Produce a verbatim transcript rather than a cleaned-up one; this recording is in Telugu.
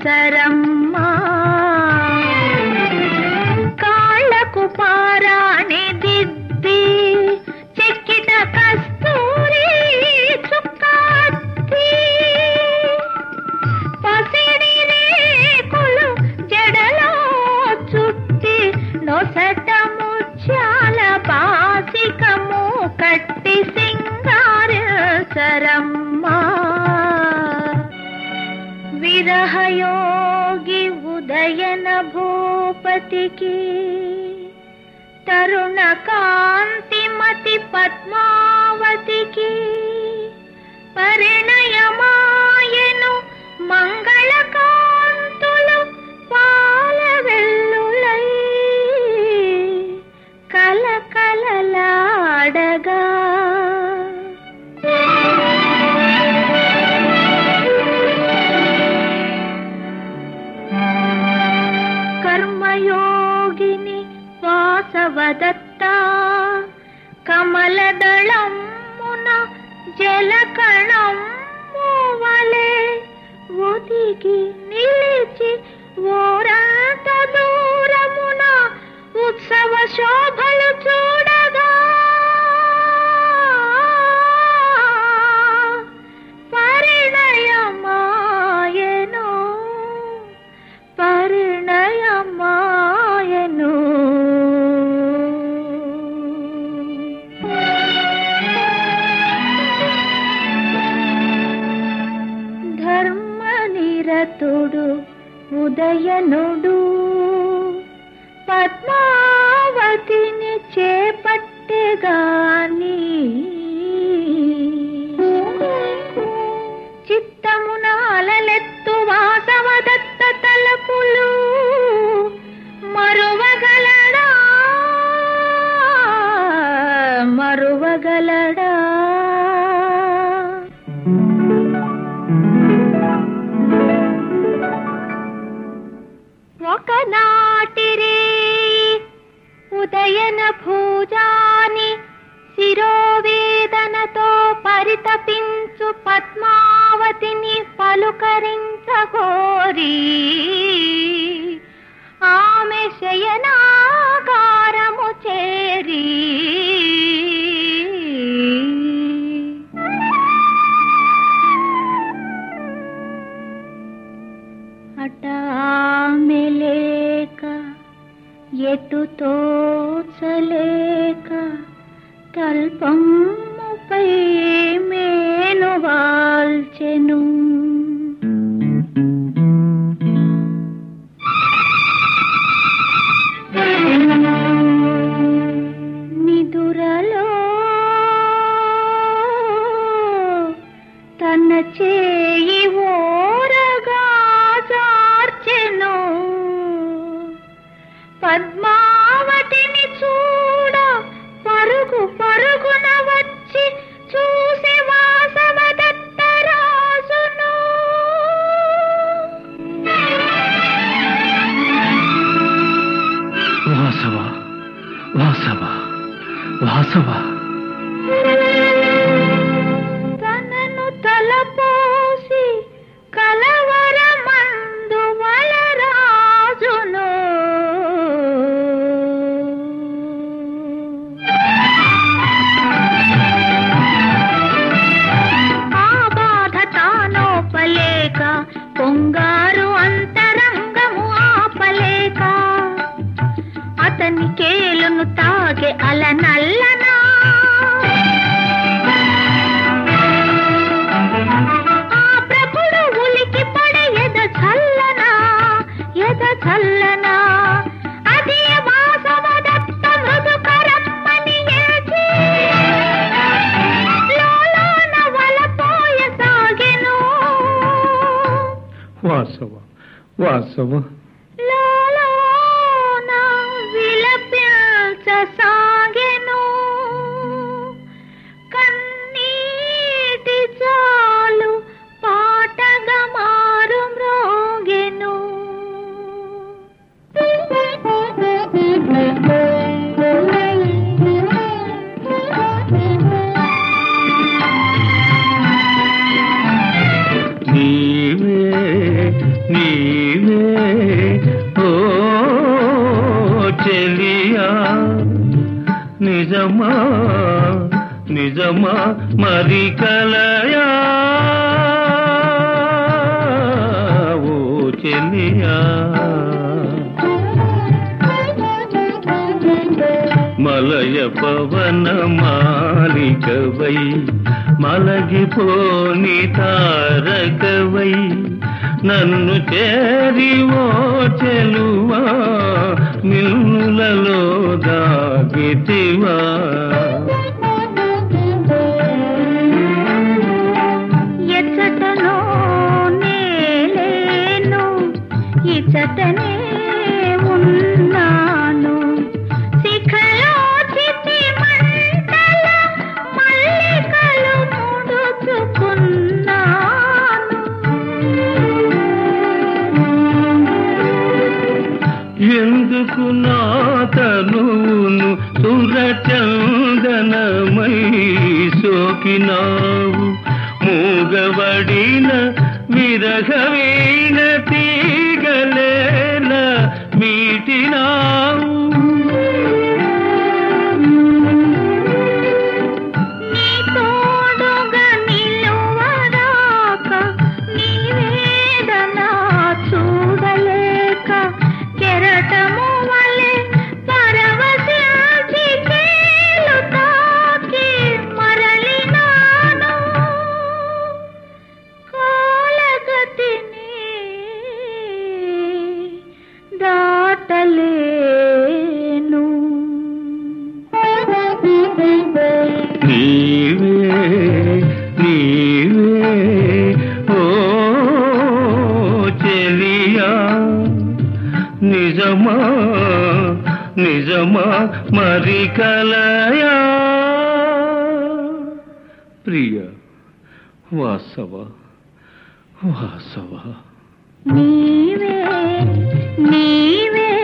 సరమ్మా కాళ్ళకు పారాణి దిద్ది చెక్కిట కస్తూరి చుక్కాత్తి పసిడి రేకులు జడలో చుట్టి నొసట ముత్యాల పాసికము కట్టి సింగార సరమ్మా విరహయోగి ఉదయన భూపతికి తరుణ కాంతిమతి పద్మావతికి పరిణయమాయను మంగళ కాంతులు పాల వెల్లులై కలకలలాడగా కర్మయోగిని వాసవదత్త కమలదళమున జలకణము వలె ఒదిగి నిలిచి ఓరంత దూరమున ఉత్సవ శోభలు చూడగా పరిణయమాయను పరిణయమాయను ధర్మనిరతుడు ఉదయనుడు పద్మావతిని చేపట్టెగాని చిత్తమున అలలెత్తు వాసవదత్త తలపులు మరువగలడా మరువగలడా ఒకనాటిరే ఉదయన భూజాని శిరోవేదనతో పరితపించు పద్మావతిని పలుకరించగోరి ఆమె శయనాగారము చేరి అటామె లేక ఎటు తోచలేక తల్పముపై మేను వాల్చెను నిదురలో తన చేయి ఓరగా చార్చెను పద్మావతిని చూడ పరుగు పరుగున వచ్చి చూసి వాసవదత్త రాజును వాసవ వాసవ వాసవ తనను తలపోసి కలవరమందు వలరాజును ఆ బాధ తానోపలేక పొంగారు అంతరంగము ఆపలేక అతని కేలును తాగే అలనల్లనా ఆ ప్రభుడు ఉలికి పడే ఎద చల్లనా ఎద చల్లనా అది వాసవదత్త మృదుకరమ్మని ఏచి లోలోన వలపోయ సాగెను వాసవ వాసవ లోలోన విలపించసాగెను కన్నీటి చాలు పాటగా మారు మ్రోగెను నీవే నీ నిజమా మరి కలయా ఓ చెలియా మలయ పవన మాలికవై మలగిపోని తారకవై నన్ను చేరి ఓ చెలువా మిన్నులలో దాగితివా ఎచ్చటనో నేలేను ఇచ్చటనే ఉన్నాను శిఖలో చితి మంటల మల్లికలు ముడుచుకున్నాను ఎందుకు నా తనువును సురచందనమై సోకినావు మూగబడిన విరహవీణ తీగలేల మీటినావు నీ తోడుగా నిలువరాక నీ వేదన చూడలేక కెరటము వలె పరవశించి కేలు తాకి మరలినాను కాలగతిని దాటలేను నీవే నీవే ఓ చెలియా నిజమా నిజమా మరి కలయా ప్రియ వాసవ వాసవ నీవే నీవే